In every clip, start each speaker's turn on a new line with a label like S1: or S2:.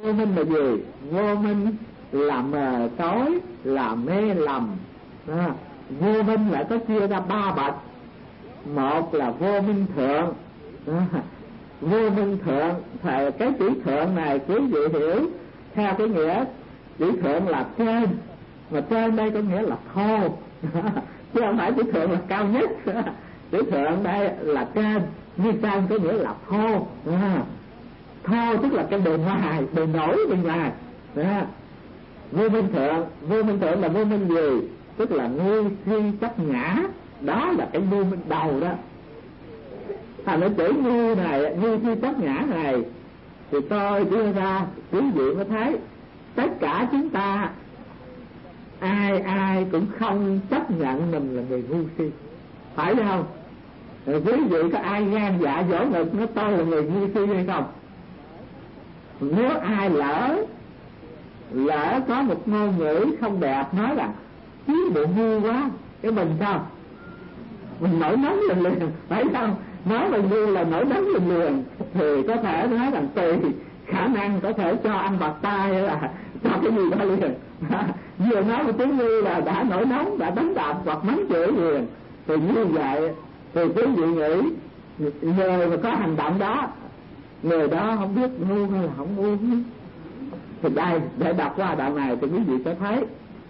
S1: Vô minh là gì? Vô minh là mờ tối, là mê lầm. Vô minh lại có chia ra ba bậc. Một là vô minh thượng. Vô minh thượng thì cái chữ thượng này quý vị hiểu theo cái nghĩa chữ thượng là trên, mà trên đây có nghĩa là thô. Chứ không phải chữ thượng là cao nhất. Chữ thượng đây là trên, như trên có nghĩa là thô. Thô tức là cái bề ngoài, bề nổi bên ngoài. Vô minh thượng là vô minh gì? Tức là ngu si chấp ngã. Đó là cái vô minh đầu đó. Nó chữ ngu này, ngu si chấp ngã này thì tôi đưa ra quý vị mới thấy tất cả chúng ta ai cũng không chấp nhận mình là người ngu si, phải không? Quý vị có ai gan dạ vỗ ngực nói tôi là người ngu si hay không? Nếu ai lỡ có một ngôn ngữ không đẹp nói rằng chí bộ ngu quá, cái mình sao? Mình nổi nóng liền, phải không? Nói mình ngu là nổi nóng liền, thì có thể nói rằng tùy khả năng có thể cho ăn bạc tai hay là cho cái gì đó liền. Vừa nói một tiếng ngu là đã nổi nóng, đã đánh đạp hoặc mắng chửi liền. Thì như vậy thì quý vị nghĩ người mà có hành động đó, người đó không biết ngu hay là không ngu. Thì đây, để đọc qua đoạn này thì quý vị sẽ thấy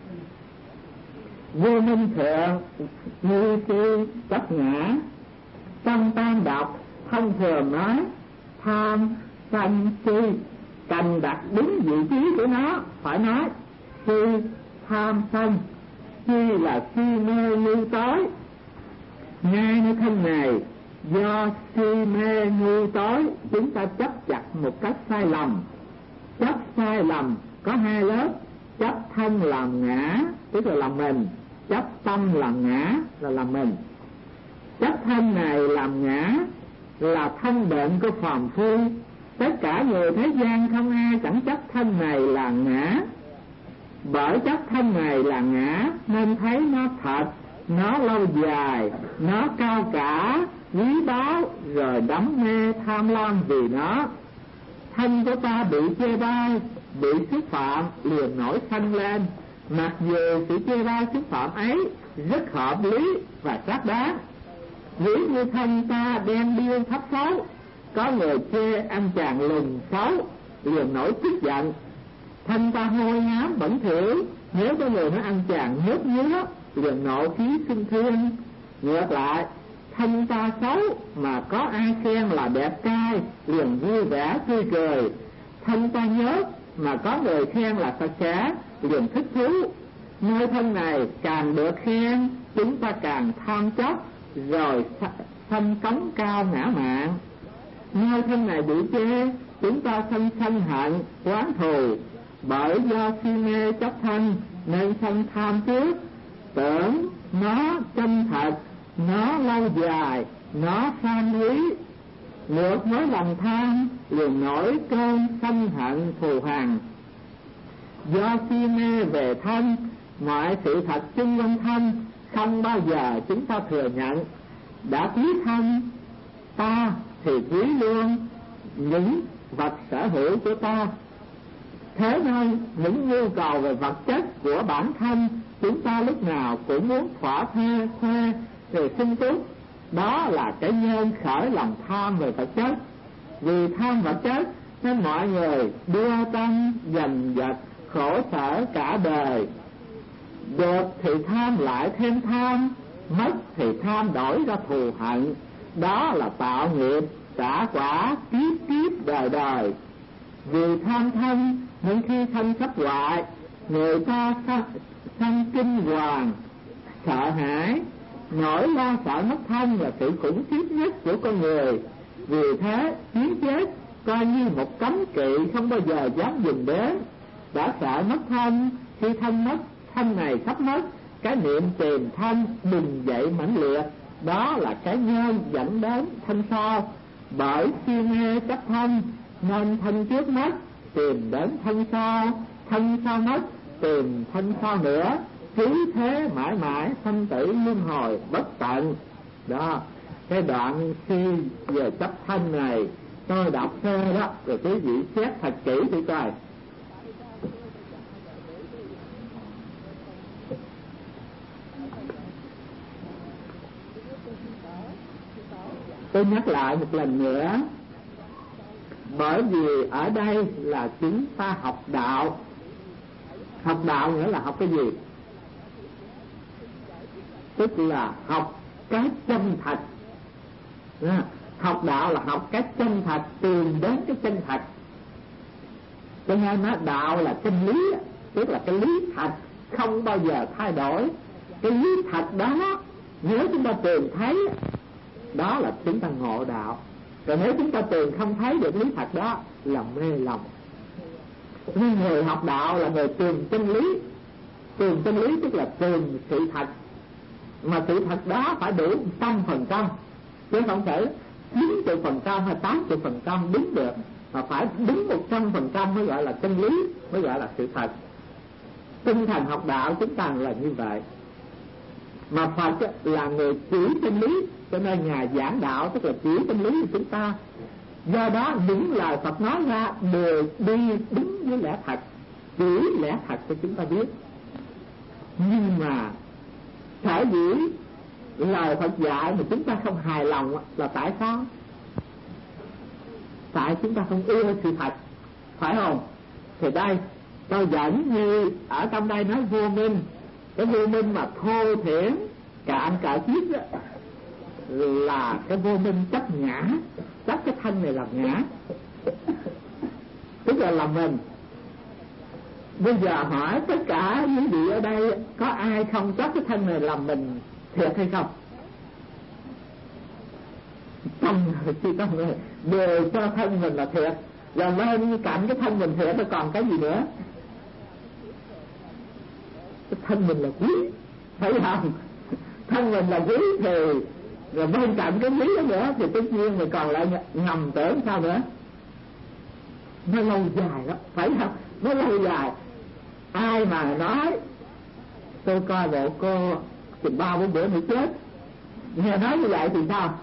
S1: vô minh thượng, ngu si chấp ngã. Trong tam đọc thông thường nói tham sân si, cần đặt đúng vị trí của nó, phải nói si tham sân. Si là si mê ngu tối. Ngay như thân này, do si mê ngu tối chúng ta chấp chặt một cách sai lầm. Chấp sai lầm có hai lớp: chấp thân làm ngã, tức là làm mình; chấp tâm làm ngã là làm mình. Chấp thân này làm ngã là thân bệnh của phàm phu. Tất cả người thế gian không ai chẳng chấp thân này là ngã. Bởi chấp thân này là ngã nên thấy nó thật, nó lâu dài, nó cao cả, quý báu, rồi đắm mê tham lam vì nó. Thân của ta bị chê bai, bị xúc phạm, liền nổi sân lên. Mặc dù sự chê bai xúc phạm ấy rất hợp lý và xác đáng. Ví như thân ta đen điêu thấp xấu, có người chê anh chàng lùn xấu, liền nổi tức giận. Thân ta hôi hám bẩn thỉu, nếu có người nói anh chàng nhớt nhứa, liền nộ khí sinh thương. Ngược lại, thân ta xấu mà có ai khen là đẹp trai, liền vui vẻ tươi cười. Thân ta nhớt mà có người khen là sạch sẽ, liền thích thú. Nơi thân này càng được khen, chúng ta càng tham chấp, rồi sanh cống cao ngã mạn. Nơi thân này bị chê, chúng ta sanh hận, oán thù. Bởi do si mê chấp thân nên sanh tham trước, tưởng nó chân thật, nó lâu dài, nó phan quý. Ngược với lòng tham liền nổi cơn sân hận thù hằn. Do si mê về thân, mọi sự thật chung quanh thân không bao giờ chúng ta thừa nhận. Đã quý thân ta thì quý luôn những vật sở hữu của ta. Thế nên những nhu cầu về vật chất của bản thân chúng ta lúc nào cũng muốn thỏa thuê rồi sung túc. Đó là cái nhân khởi lòng tham về vật chất. Vì tham vật chất nên mọi người đua tranh giành giật, khổ sở cả đời. Được thì tham lại thêm tham, mất thì tham đổi ra thù hận. Đó là tạo nghiệp trả quả kiếp kiếp đời đời. Vì tham thân nên khi thân sắp hoại, người ta sanh kinh hoàng, sợ hãi. Nỗi lo sợ mất thân là sự khủng khiếp nhất của con người. Vì thế chiến chết coi như một cấm kỵ không bao giờ dám dùng đến. Đã sợ mất thân, khi thân mất, thân này sắp mất, cái niệm tìm thân bừng dậy mãnh liệt. Đó là cái nhân dẫn đến thân sau. Bởi si mê chấp thân nên thân trước mất, tìm đến thân sau mất, tìm thân sau nữa. Cứ thế mãi mãi sanh tử luân hồi bất tận. Đó, cái đoạn si về chấp thân này Tôi đọc sơ đó, rồi quý vị xét thật kỹ đi coi. Tôi nhắc lại một lần nữa, bởi vì ở đây là chúng ta học đạo. Học đạo nghĩa là học cái gì? Tức là học cái chân thật. Học đạo là học cái chân thật, tìm đến cái chân thật. Cho nên nó đạo là chân lý, tức là cái lý thật không bao giờ thay đổi. Cái lý thật đó nếu chúng ta tìm thấy, đó là chúng ta ngộ đạo. Còn nếu chúng ta tìm không thấy được lý thật đó là mê lòng. Nhưng người học đạo là người tìm chân lý. Tìm chân lý tức là tìm sự thật, mà sự thật đó phải đủ 100%, chứ không thể 90% hay 80% đúng được, mà phải đúng 100% mới gọi là chân lý, mới gọi là sự thật. Tinh thần học đạo chúng ta là như vậy. Mà Phật là người chỉ chân lý, cho nên Ngài giảng đạo tức là chỉ chân lý của chúng ta. Do đó những lời Phật nói ra đều đi đúng với lẽ thật, chỉ lẽ thật cho chúng ta biết. Nhưng mà sở dĩ lời Phật dạy mà chúng ta không hài lòng là tại sao? Tại chúng ta không ưa sự thật, phải không? Thì đây tôi dẫn như ở trong đây nói vô minh. Cái vô minh mà thô thiển cạn cỡ chiếc đó là cái vô minh chấp ngã, chấp cái thân này làm ngã, tức là làm mình. Bây giờ hỏi tất cả những vị ở đây có ai không chấp cái thân này làm mình thiệt hay không? Trong người đều cho thân mình là thiệt, và bên cạnh cái thân mình thiệt nó còn cái gì nữa? Cái thân mình là quý, phải không? Thân mình là quý thì rồi bên cạnh cái quý đó nữa thì tất nhiên rồi còn lại ngầm tưởng sao nữa? Nó lâu dài đó, phải không? Nó lâu dài. Ai mà nói tôi coi bộ cô chừng 3-4 bữa nữa chết, nghe nói như vậy thì sao?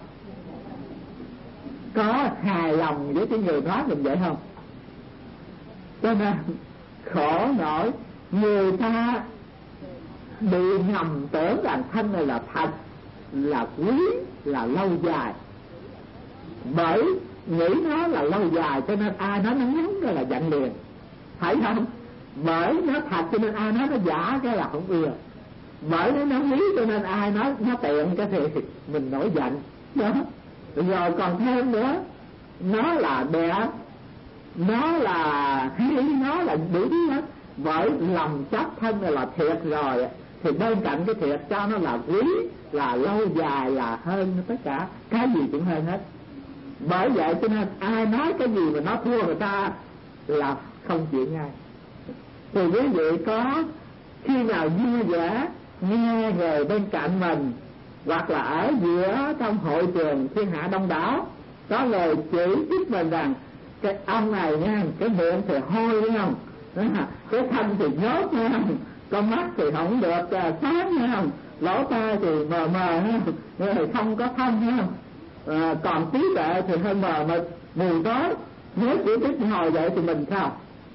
S1: Có hài lòng với cái người nói mình vậy không? Cho nên khổ nổi người ta bị ngầm tưởng rằng thân này là thật, là quý, là lâu dài. Bởi nghĩ nó là lâu dài cho nên ai nói nó ngắn cái là giận liền, phải không? Bởi nó thật cho nên ai nói nó giả cái là không ưa. Bởi nó quý cho nên ai nói nó tiện cái thì mình nổi giận đó. Rồi còn thêm nữa, nó là đẹp, nó là hay, nó là đủ hết. Bởi lòng chấp thân này là thiệt rồi thì bên cạnh cái thiệt cho nó là quý, là lâu dài, là hơn tất cả cái gì cũng hơn hết. Bởi vậy cho nên ai nói cái gì mà nó thua người ta là không chịu ngay. Thì quý vị có khi nào vui vẻ nghe người bên cạnh mình, hoặc là ở giữa trong hội trường thiên hạ đông đảo có lời chỉ trích mình rằng cái ông này nha, cái miệng thì hôi đúng không, cái thân thì nhốt nha, con mắt thì không được sáng nha, lỗ tai thì mờ mờ ha, thì không có thân ha, còn trí tuệ thì hơi mờ mịt mù tối. Nếu chỉ trích hồi vậy thì mình sao?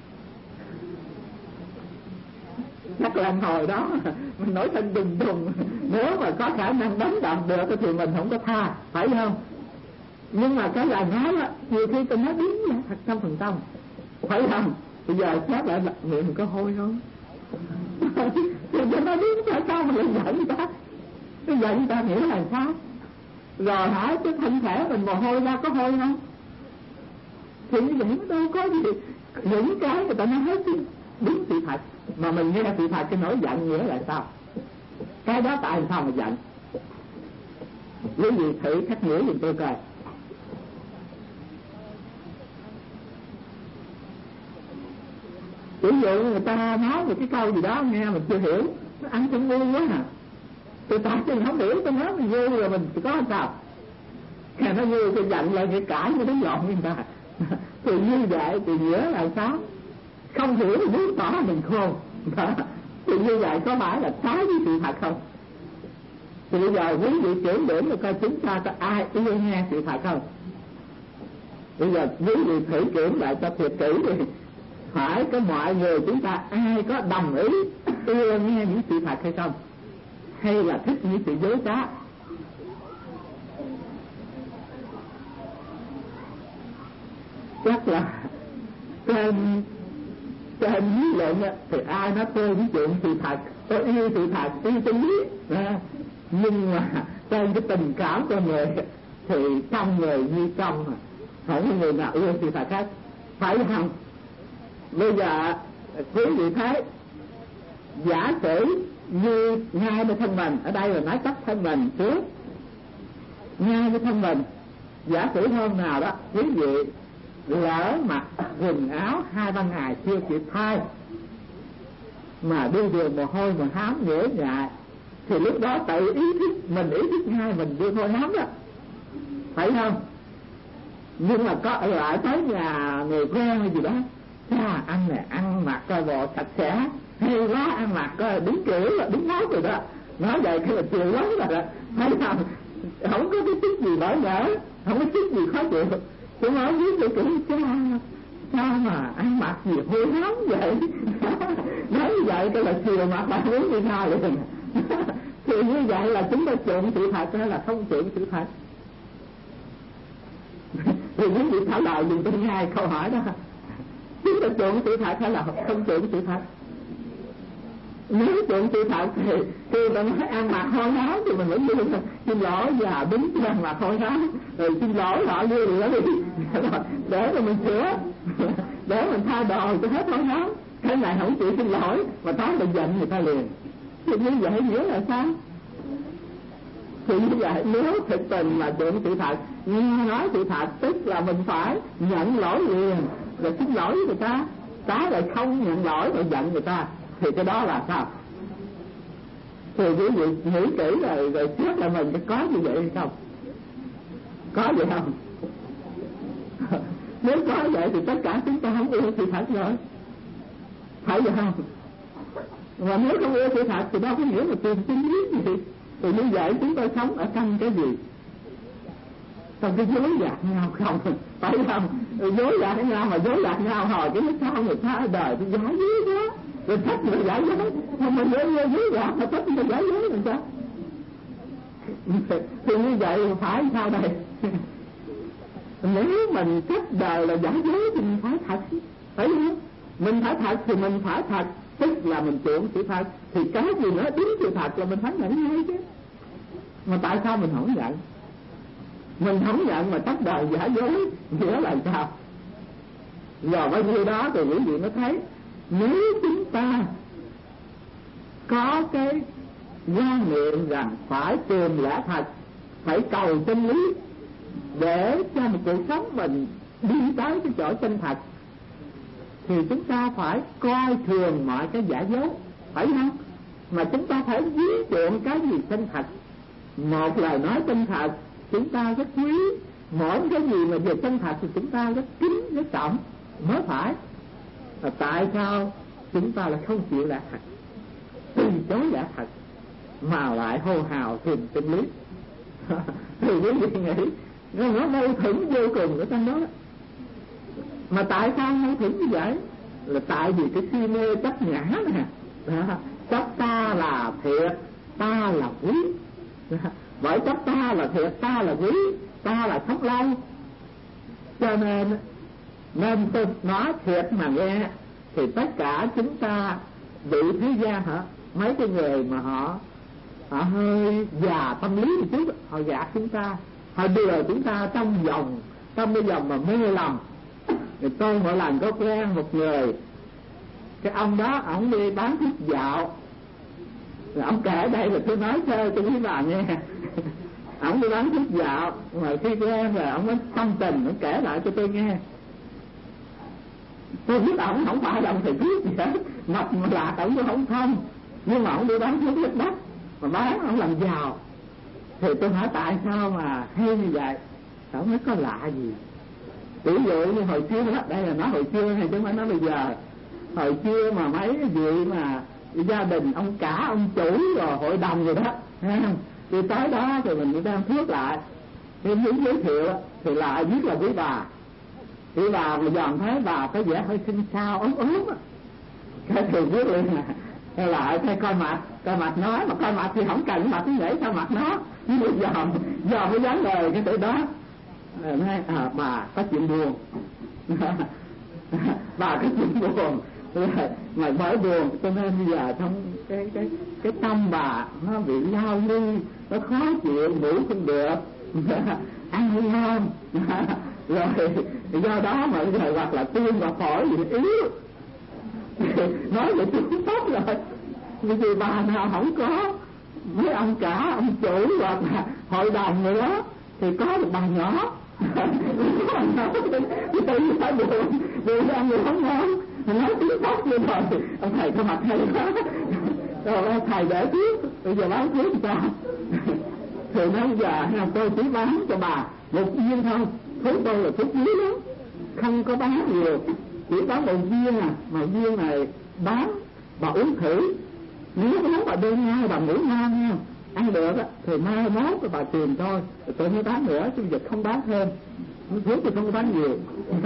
S1: Chắc là hồi đó mình nổi thân đùng đùng, nếu mà có khả năng đánh đập được thì mình không có tha, phải không? Nhưng mà cái lời nói á, nhiều khi tôi nói đúng là thật 100%, phải không? Bây giờ xét lại là miệng mình có hôi không? Thì tôi nói đúng tại sao mà lại giận người ta? Cái giận người ta nghĩa là sao? Rồi hỏi cái thân thể mình mồ hôi ra có hôi không? Thì như vậy nó đâu có gì. Những cái người ta nói hết đúng sự thật, mà mình nghe sự thật cái nổi giận nghĩa là sao? Cái đó tại sao mà giận? Quý vị thử cách nghĩa giùm tôi coi. Ví dụ người ta nói một cái câu gì đó nghe mình chưa hiểu, nó ăn chân ngu quá à. Tôi tại chứ mình không hiểu, tôi nói mình ngu rồi mình có sao? Nghe nó ngu tôi giận lại cái cãi nó đánh lộn người ta. Thì như vậy thì nghĩa là sao? Không hiểu thì muốn tỏ mình khôn. Thì như vậy có phải là trái với sự thật không? Thì bây giờ quý vị kiểm điểm rồi coi chúng ta có ai yêu nghe sự thật không? Bây giờ quý vị thử kiểm lại cho thiệt kỹ đi, phải có mọi người chúng ta ai có đồng ý ưa nghe những sự thật hay không, hay là thích những sự dối trá? Chắc là trên lý luận thì ai nói tôi những chuyện sự thật, tôi yêu sự thật, yêu chân lý, nhưng mà trên cái tình cảm của người thì trong người như trong, không có người nào yêu sự thật hết, phải không? Bây giờ quý vị thấy, giả sử như ngay với thân mình, ở đây là nói chấp thân mình trước, ngay với thân mình, giả sử hôm nào đó quý vị lỡ mặc quần áo 2-3 ngày chưa kịp thay, mà đi đường mồ hôi mà hám nhễ nhại, thì lúc đó tự ý thức ngay mình đi hôi hám đó, phải không? Nhưng mà có lại tới nhà người quen hay gì đó, anh này ăn mặc coi bộ sạch sẽ, hay quá, ăn mặc coi đúng kiểu là đúng nói rồi đó, nói vậy cái là chiều lắm rồi đó, thấy không? Không có cái chút gì bỡ ngỡ, không có chút gì khó chịu. Tôi nói với tôi kiểu sao mà ăn mặc gì hôi hám vậy? Nói như vậy cái là chiều mặc bạn muốn đi nào liền. Thì như vậy là chúng ta chuộng sự thật hay là không chuộng sự thật? Thì những vị thảo luận dùng tôi nghe câu hỏi đó, chúng ta chuộng sự thật hay là không chuộng sự thật? Nếu chuộng sự thật thì mình nói ăn mặc hôi hám thì mình vẫn luôn xin lỗi và đúng cái ăn mặc hôi hám, rồi xin lỗi họ đưa nữa đi để mà mình sửa, để mình thay đồ cho hết hôi hám. Cái này không chịu xin lỗi mà tới mình giận người ta liền, thì như vậy nghĩa là sao? Thì như vậy nếu thực tình mà chuộng sự thật, nói sự thật, tức là mình phải nhận lỗi liền rồi xin lỗi với người ta. Trái lại không nhận lỗi rồi giận người ta thì cái đó là sao? Thì quý vị nghĩ kỹ rồi trước là mình có như vậy hay không? Có vậy không? Nếu có vậy thì tất cả chúng ta không yêu sự thật rồi, phải vậy không? Mà nếu không yêu sự thật thì đâu có nghĩa là tìm chân lý gì. Thì như vậy chúng ta sống ở trong cái gì? Trong cái dối gạt nhau không? Phải không? Dối gạt nhau mà dối gạt nhau hồi cái sao người ta ở đời thì giả dối đó, rồi thách người giả dối, không mà dối gạt mà thách người giả dối làm sao? Thì như vậy phải sao đây? Nếu mình trách đời là giả dối thì mình phải thật, phải không? Mình phải thật thì mình phải thật, tức là mình chuộng sự thật, thì cái gì nữa đúng sự thật là mình phải nhận ngay chứ. Mà tại sao mình không nhận? Mình không nhận mà trách đời giả dối nghĩa là sao? Rồi bao nhiêu đó thì quý vị mới thấy, nếu chúng ta có cái quan niệm rằng phải tìm lẽ thật, phải cầu chân lý để cho một cuộc sống mình đi tới cái chỗ chân thật, thì chúng ta phải coi thường mọi cái giả dối, phải không? Mà chúng ta phải ví chuộng cái gì chân thật. Một lời nói chân thật chúng ta rất quý, mỗi cái gì mà về chân thật thì chúng ta rất kính, rất trọng mới phải. Và tại sao chúng ta lại không chịu lẽ thật, từ chối lẽ thật mà lại hô hào tìm chân lý? Thì quý vị nghĩ nó mâu thuẫn vô cùng ở trong đó. Mà tại sao mâu thuẫn như vậy? Là tại vì cái si mê chấp ngã nè, chấp ta là thiệt, ta là quý. Bởi chấp ta là thiệt, ta là quý, ta là sống lâu, cho nên tôi nói thiệt mà nghe. Thì tất cả chúng ta bị thế gian mấy cái người mà họ hơi già tâm lý một chút, họ gạt chúng ta, họ đưa chúng ta trong cái vòng mà mê lầm. Thì tôi mỗi lần có quen một người, cái ông đó ổng đi bán thuốc dạo, rồi ông kể ở đây là tôi nói cho quý bà nghe. Ổng đi bán thuốc dạo, mà khi quen rồi ổng mới tâm tình, ổng kể lại cho tôi nghe. Tôi biết ổng không phải là ông thầy thuốc gì hết, mập lạc ổng cũng không thông, nhưng mà ổng đi bán thuốc rất đắt, mà bán ổng làm giàu. Thì tôi hỏi tại sao mà hay như vậy? Ổng nói có lạ gì. Ví dụ như hồi xưa đó, đây là nói hồi xưa hay chứ không phải nói bây giờ. Hồi xưa mà mấy cái vị mà gia đình ông cả, ông chủ rồi hội đồng rồi đó, thì tới đó thì mình đi đem thuốc lại, thì muốn giới thiệu thì lại viết là quý bà. thì bà mà dòm thấy bà có vẻ hơi xinh xao ốm á, cái thì biết liền hay là cái coi mặt nói, mà coi mặt thì không cần mặt cũng để coi mặt nó, nhưng dòm cái dáng đời cái tự đó nói bà có chuyện buồn bà có chuyện buồn mà bởi buồn cho nên bây giờ trong cái tâm bà nó bị lao ly, nó khó chịu, ngủ không được, ăn không ngon rồi do đó mà bây giờ hoặc là tim và phổi bị yếu nói vậy tôi cũng tốt rồi. Vì bà nào không có mấy ông cả ông chủ hoặc là hội đồng nữa thì có được bà nhỏ tự nhiên phải buồn ăn người không ngon, nói tiếng tốt như rồi ông thầy có mặt hay quá rồi thầy để tiếp bây giờ bán tiếp sao thì nói giờ tôi chỉ bán cho bà một viên thôi, thuốc tôi là thuốc quý lắm, không có bán nhiều, chỉ bán một viên mà viên này bán bà uống thử, nếu bà đêm nay bà ngủ ngon nha, ăn được á thì mai mốt bà tìm tôi mới bán nữa, chứ giờ không bán thêm, thuốc thì không có bán nhiều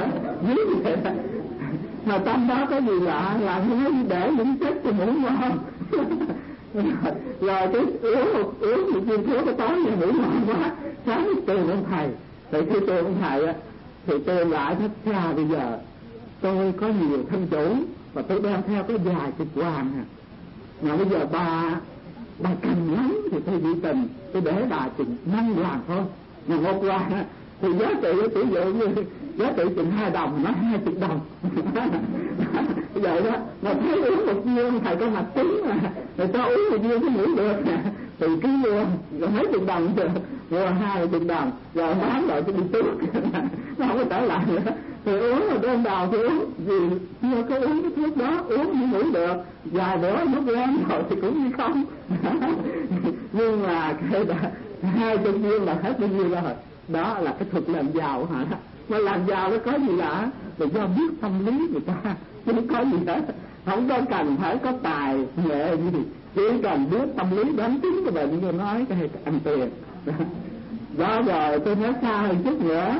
S1: mà trong đó có gì lạ là nói để những chất cho ngủ ngon rồi cái uống một viên thuốc cái tối giờ ngủ ngon quá, sáng tìm ông thầy, thì khi tìm ông thầy á thì tìm lại thất cha bây giờ tôi có nhiều thân chủ và tôi đem theo có vài chục hoàng mà bây giờ bà cần lắm thì tôi đi tình, tôi để bà chừng 5 hoàng thôi, mà một hoàng thì giá trị tỷ dụ như giá trị chừng 2 đồng, nó 20 đồng vậy đó, mà thấy uống một viên thầy có mặt tính mà rồi cho uống một viên mới ngủ được thì cứ mua rồi mấy chục đồng rồi mua 20 đồng rồi bán rồi cho đi tu nó không có trở lại nữa, thì uống rồi đêm đầu thì uống vì chưa có uống cái thuốc đó, uống mới ngủ được, vài bữa nó quen rồi thì cũng như không nhưng mà cái 20 viên là hết bao nhiêu rồi, đó là cái thuật làm giàu hả, mà làm giàu nó có gì lạ, là do biết tâm lý người ta, chứ không có gì hết, không có cần phải có tài nghệ gì, chỉ cần biết tâm lý đoán tính của bệnh như nói cái ăn tiền đó. Rồi tôi nói xa hơn chút nữa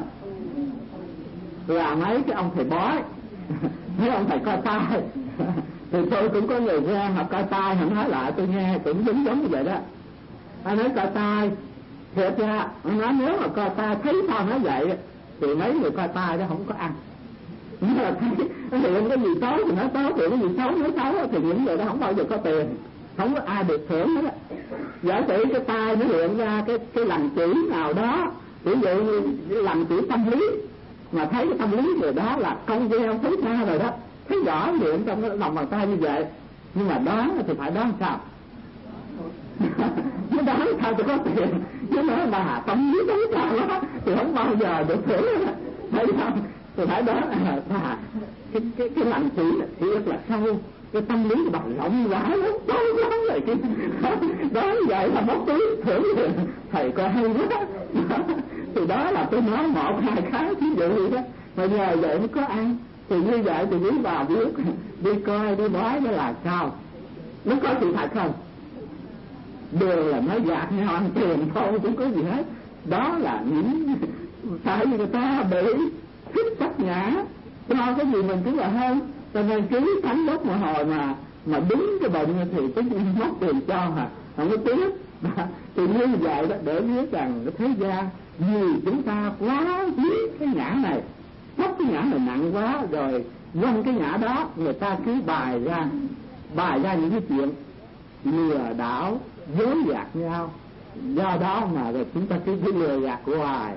S1: là mấy cái ông thầy bói mấy ông thầy coi tai thì tôi cũng có người quen học coi tai, họ nói lại tôi nghe cũng giống như vậy đó, anh nói coi tai thiệt ra, anh nói nếu mà coi tai thấy sao nói vậy thì mấy người coi tai đó không có ăn, nhưng mà thấy thì không có gì xấu thì nói xấu, thì cái gì xấu nói xấu thì những người đó không bao giờ có tiền, không có ai được thưởng hết á. Giả sử cái tai nó hiện ra cái lằn chỉ nào đó, ví dụ như lằn chỉ tâm lý, mà thấy cái tâm lý người đó là công gieo xấu xa rồi đó, thấy rõ hiện trong cái lòng bàn tay như vậy, nhưng mà đoán thì phải đoán sao nó đoán sao cho có tiền, chứ nói mà tâm lý xấu xa đó thì không bao giờ được thưởng, thấy không? Thì phải đoán cái lằn chỉ thì rất là sâu, cái tâm lý của bạn rộng rãi lắm, đó là cái đó vậy là mất túi thưởng liền, thầy coi hay quá thì đó là tôi nói 1, 2 cái ví dụ vậy đó, mà nhờ vậy mới có ăn, thì như vậy thì quý bà biết đi coi đi bói đó là sao, nó có sự thật không, đều là nói gạt nhau ăn tiền thôi, cũng có gì hết, đó là những tại vì người ta bị thích chấp ngã cho cái gì mình cũng là hơn, cho nên cứ thánh đất một hồi mà đúng cái bệnh thì cái mất tiền cho hả không có tiếc thì như vậy đó, để biết rằng cái thế gian vì chúng ta quá biết cái ngã này, thấp cái ngã này nặng quá rồi, quanh cái ngã đó người ta cứ bài ra những cái chuyện lừa đảo dối gạt nhau, do đó mà rồi chúng ta cứ lừa gạt hoài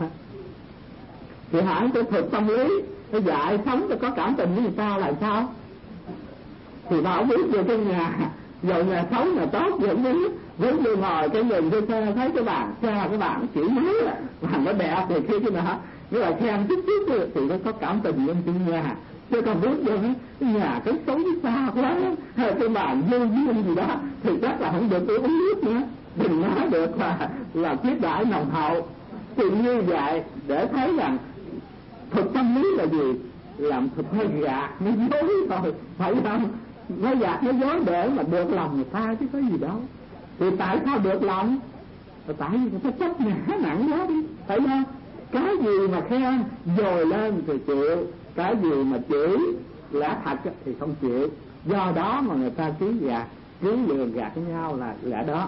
S1: thì hãy cái thực tâm lý nó dạy sống cho có cảm tình với người ta là sao, thì bảo biết về trong nhà rồi nhà xấu nhà tốt vẫn biết, vẫn đi ngồi cái nhìn cái xe thấy cái bàn xe cái bàn chỉ mới bàn nó đẹp thì khi cái nào nếu là khen chút thì nó có cảm tình với trong nhà, chứ còn biết được cái nhà cái xấu xa quá hay cái bàn vô duyên gì đó thì chắc là không được uống nước nữa, đừng nói được là quyết đại nồng hậu. Thì như vậy để thấy rằng thực tâm lý là gì, làm thực hơi gạt nó dối thôi, phải không, nó gạt nó dối để mà được lòng người ta chứ có gì đâu. Thì tại sao được lòng? Tại vì người ta chấp ngã nặng quá đi, phải không? Cái gì mà khen dồi lên thì chịu, cái gì mà chửi lẽ thật thì không chịu. Do đó mà người ta cứ lường gạt với nhau là lẽ đó.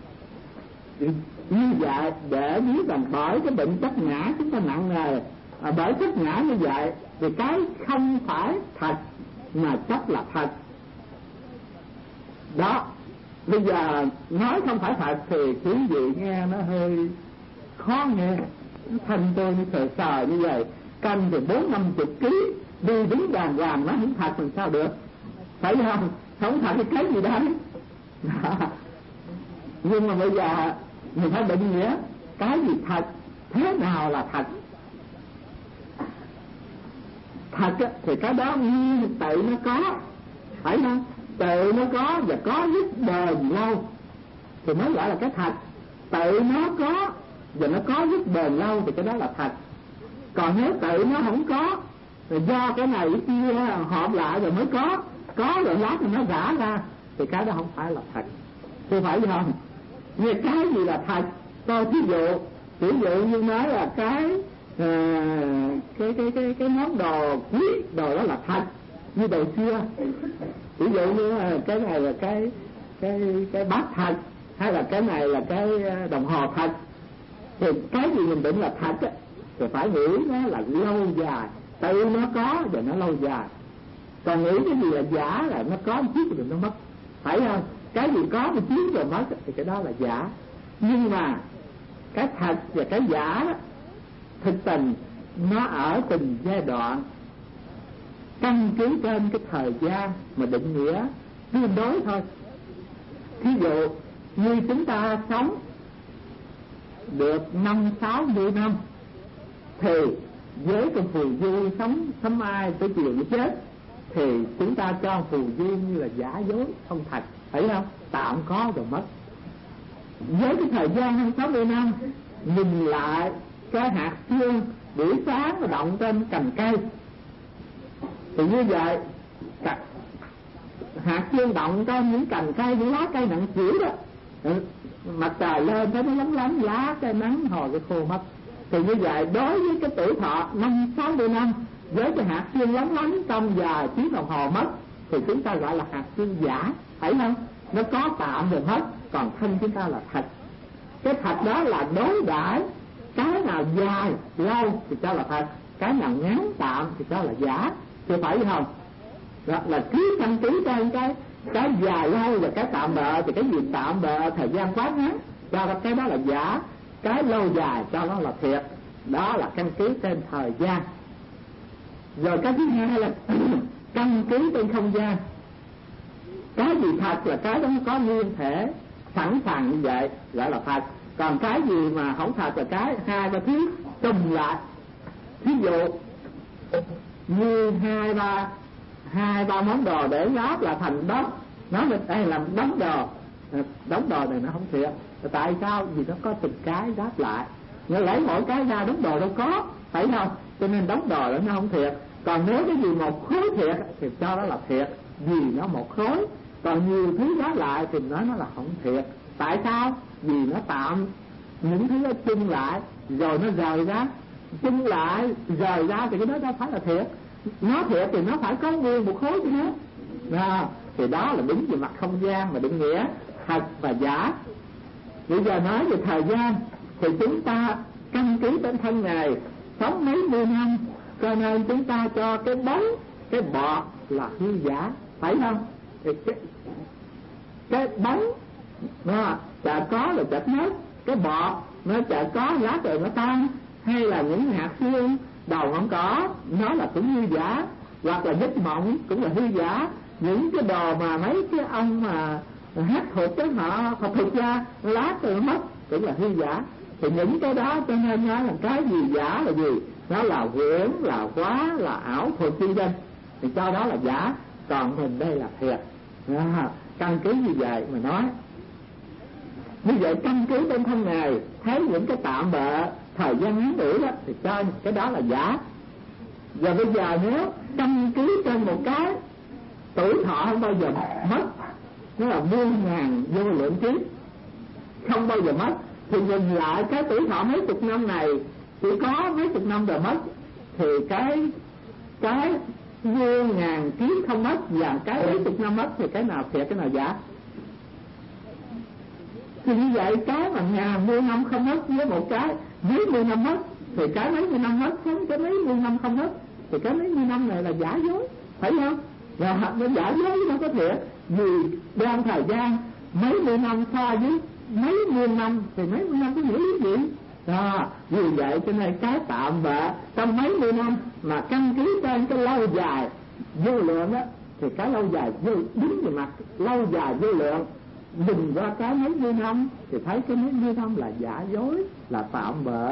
S1: Như vậy để biết rằng bởi cái bệnh chấp ngã chúng ta nặng nề, bởi chấp ngã như vậy thì cái không phải thật mà chấp là thật. Đó, bây giờ nói không phải thật thì quý vị nghe nó hơi khó nghe. Thân tôi như sờ như vậy, cân thì 40-50 kg, đi đứng đàng hoàng nó không thật làm sao được, phải không? Không thật cái gì đấy. Nhưng mà bây giờ mình phải định nghĩa cái gì thật, thế nào là thật. Thật thì cái đó nguyên tự nó có, phải không? Tự nó có và có rất bền lâu thì mới gọi là cái thật. Tự nó có và nó có rất bền lâu thì cái đó là thật. Còn nếu tự nó không có, rồi do cái này cái kia hợp lại rồi mới có rồi lát rồi nó rã ra thì cái đó không phải là thật, không phải không? Như cái gì là thật? Tôi ví dụ như nói là cái món đồ quý, đồ đó là thật, như đồ xưa. Ví dụ như cái này là cái bát thật, hay là cái này là cái đồng hồ thật, thì cái gì mình định là thật á thì phải nghĩ nó là lâu dài, tự nó có và nó lâu dài. Còn nghĩ cái gì là giả là nó có một chút rồi nó mất, phải không? Cái gì có một chút rồi mất thì cái đó là giả. Nhưng mà cái thật và cái giả đó, thực tình nó ở từng giai đoạn, căn cứ trên cái thời gian mà định nghĩa tương đối thôi. Ví dụ như chúng ta sống được 50-60 năm thì với con phù du sống ai tới chiều mới chết thì chúng ta cho phù du như là giả dối, không thật, phải không? Tạm có rồi mất. Với cái thời gian 60 năm, nhìn lại cái hạt xương buổi sáng nó động trên cành cây thì như vậy hạt xương động trên những cành cây, những lá cây nặng trĩu đó, mặt trời lên thấy nó lóng lánh, lá cây nắng hồi cái khô mất. Thì như vậy đối với cái tuổi thọ 50-60 năm với cái hạt xương lóng lánh trong vài tiếng đồng hồ mất thì chúng ta gọi là hạt xương giả, phải không? Nó có tạm rồi mất, còn thân chúng ta là thật. Cái thật đó là đối đãi, cái nào dài lâu thì cho là thật, cái nào ngắn tạm thì cho là giả, thì phải không? Đó là cứ căn cứ trên cái dài lâu và cái tạm bợ, thì cái gì tạm bợ thời gian quá ngắn cho cái đó là giả, cái lâu dài cho nó là thiệt. Đó là căn cứ trên thời gian. Rồi cái thứ hai là căn cứ trên không gian. Cái gì thật là cái đó có nguyên thể sẵn sàng như vậy gọi là thật. Còn cái gì mà không thật là cái hai ba thứ trùng lại. Ví dụ như hai ba món đồ để lát là thành đống, nói mình đây là đống đồ này nó không thiệt. Tại sao? Vì nó có từng cái đáp lại, nó lấy mỗi cái ra đống đồ đâu có, phải không? Cho nên đống đồ đó nó không thiệt. Còn nếu cái gì một khối thiệt thì cho đó là thiệt, vì nó một khối. Còn nhiều thứ đáp lại thì nói nó là không thiệt. Tại sao? Vì nó tạm những thứ nó chung lại rồi nó rời ra, chung lại rời ra thì cái đó đâu phải là thiệt. Nó thiệt thì nó phải có nguyên một khối chứ nữa. Thì đó là đúng về mặt không gian mà định nghĩa thật và giả. Bây giờ nói về thời gian thì chúng ta căn cứ trên thân này sống mấy mươi năm, cho nên chúng ta cho cái bóng, cái bọt là hư giả, phải không? Thì cái bóng nó chả có là chả mất, cái bọt nó chả có lá rồi nó tan, hay là những hạt xương đầu không có, nó là cũng hư giả. Hoặc là giấc mộng cũng là hư giả. Những cái đồ mà mấy cái ông mà hát thuật cái họ thuật ra lá rồi nó mất cũng là hư giả. Thì những cái đó cho nên nói là cái gì giả là gì, nó là huyễn, là quá, là ảo thuật chi danh, thì cho đó là giả. Còn mình đây là thiệt. Căn cứ như vậy mà nói. Như vậy căn cứ trên thân này thấy những cái tạm bợ thời gian ngắn ngủi đó thì cho cái đó là giả. Và bây giờ nếu căn cứ trên một cái tuổi thọ không bao giờ mất, nó là muôn ngàn vô lượng kiếp không bao giờ mất, thì nhìn lại cái tuổi thọ mấy chục năm này chỉ có mấy chục năm rồi mất, thì cái vô ngàn kiếp không mất, và cái mấy chục năm mất thì cái nào thiệt cái nào giả. Thì như vậy cái mà ngàn mươi năm không mất với một cái mấy mươi năm mất, thì cái mấy mươi năm mất với cái mấy mươi năm không mất, thì cái mấy mươi năm này là giả dối, phải không? Và nó giả dối nó có thiệt, vì đang thời gian mấy mươi năm so với mấy mươi năm thì mấy mươi năm có nghĩa lý gì? Vì vậy cho nên cái tạm bợ trong mấy mươi năm mà căn cứ trên cái lâu dài vô lượng đó, thì cái lâu dài vô đứng về mặt lâu dài vô lượng, nhìn qua cái mấy mươi năm thì thấy cái mấy mươi năm là giả dối, là tạm bợ.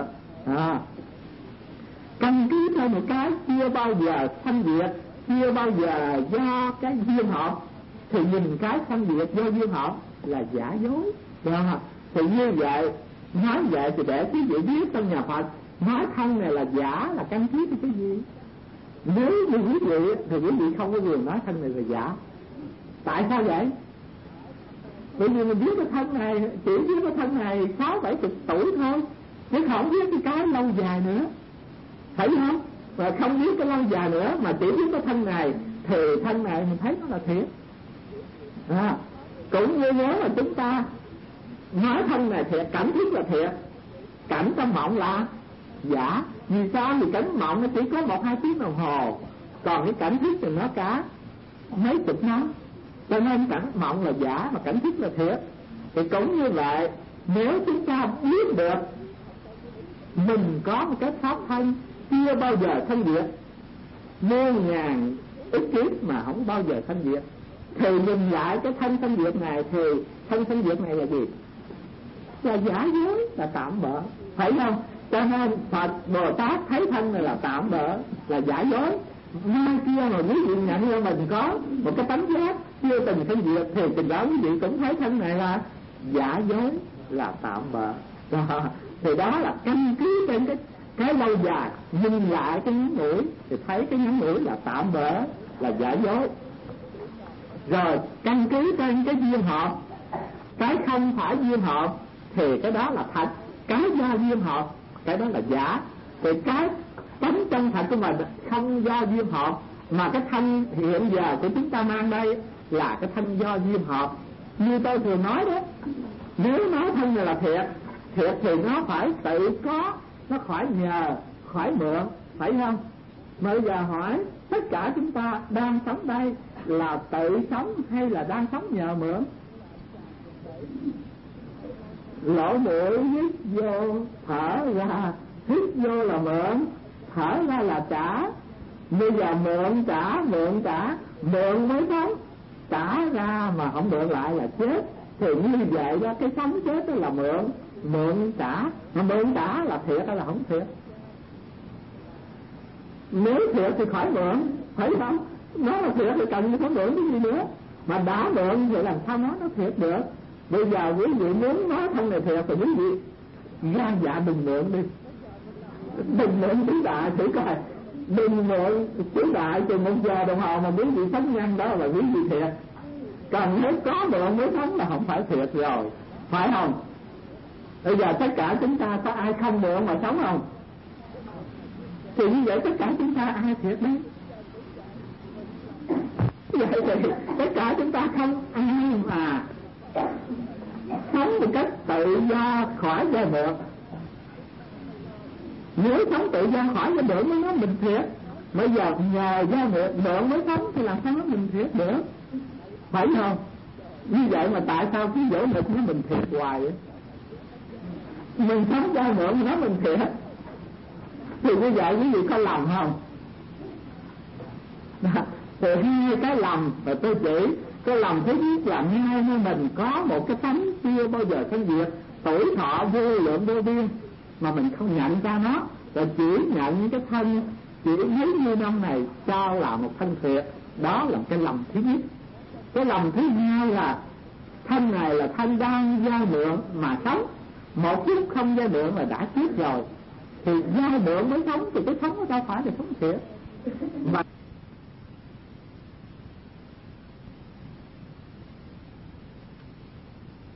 S1: Căn cứ theo một cái chưa bao giờ sanh diệt, chưa bao giờ do cái duyên hợp, thì nhìn cái sanh diệt do duyên hợp là giả dối. Thì như vậy nói vậy thì để quý vị biết trong nhà Phật nói thân này là giả là căn cứ theo cái gì? Nếu như quý vị thì quý vị không có quyền nói thân này là giả. Tại sao vậy? Bởi vì mình biết cái thân này, chỉ biết cái thân này 60-70 tuổi thôi, chứ không biết cái lâu dài nữa, phải không? Và không biết cái lâu dài nữa mà chỉ biết cái thân này, thì thân này mình thấy nó là thiệt. Cũng như nếu mà chúng ta nói thân này thiệt, cảnh thức là thiệt, cảnh trong mộng là giả. Vì sao? Vì cảnh mộng nó chỉ có 1-2 tiếng đồng hồ, còn cái cảnh thức thì nó cả mấy chục năm, cho nên cảnh mộng là giả mà cảnh thức là thiệt. Thì cũng như vậy, nếu chúng ta biết được mình có một cái pháp thân chưa bao giờ sanh diệt, muôn ngàn ức kiếp mà không bao giờ sanh diệt, thì nhìn lại cái thân sanh diệt này, thì thân sanh diệt này là gì? Là giả dối, là tạm bợ, phải không? Cho nên Phật Bồ Tát thấy thân này là tạm bợ, là giả dối. Mai kia mà quý vị nhận ra mình có một cái tánh giác chưa từng sanh diệt, thì từ đó quý vị cũng thấy thân này là giả dối, là tạm bợ. Thì đó là căn cứ trên cái lâu dài, nhìn lại cái ngắn ngủi thì thấy cái ngắn ngủi là tạm bợ, là giả dối. Rồi căn cứ trên cái duyên hợp, cái không phải duyên hợp thì cái đó là thật, cái do duyên hợp cái đó là giả. Thì cái tánh chân thật của mình không do duyên hợp, mà cái thân hiện giờ của chúng ta mang đây là cái thân do duyên hợp. Như tôi vừa nói đó, nếu nói thân này là thiệt thì nó phải tự có, nó khỏi nhờ, khỏi mượn, phải không? Bây giờ hỏi tất cả chúng ta đang sống đây là tự sống hay là đang sống nhờ mượn? Lỗ mũi hít vô, thở ra, hít vô là mượn, thở ra là trả. Bây giờ mượn trả mượn mới sống, trả ra mà không mượn lại là chết. Thì như vậy đó, cái sống chết đó là mượn trả, mà mượn trả là thiệt hay là không thiệt? Nếu thiệt thì khỏi mượn, phải không? Nó là thiệt thì cần phải mượn cái gì nữa? Mà đã mượn vậy làm sao nó thiệt được? Bây giờ quý vị muốn nói thân này thiệt thì quý vị gan dạ đừng mượn đi, đừng mượn tứ đại thử coi, đừng mượn tứ đại từ 1 giờ đồng hồ mà quý vị sống nhanh đó là quý vị thiệt. Còn nếu có mượn mới sống là không phải thiệt rồi, phải không? Bây giờ tất cả chúng ta có ai không mượn mà sống không? Thì như vậy tất cả chúng ta ai thiệt đấy? Vậy thì tất cả chúng ta không ai mà sống một cách tự do khỏi gia mượn. Nếu sống tự do khỏi gia mượn mới nói mình thiệt. Bây giờ nhờ gia mượn mới sống thì làm sao nói mình thiệt được, phải không? Như vậy mà tại sao cứ dỗ nghịch với mình thiệt hoài vậy? Mình sống gia mượn nói mình thiệt, thì như vậy quý vị có lầm không? Thì hai cái lầm mà tôi chỉ, cái lầm thứ nhất là ngay nơi mình có một cái tánh chưa bao giờ sanh diệt, tuổi thọ vô lượng vô biên mà mình không nhận ra nó, rồi chỉ nhận cái thân chỉ mấy nhiêu năm này cho là một thân thiệt. Đó là cái lầm thứ nhất. Cái lầm thứ hai là thân này là thân đang vay mượn mà sống, một phút không vay mượn là đã chết rồi, thì vay mượn mới sống, thì cái sống nó đâu phải là sống thiệt. Mà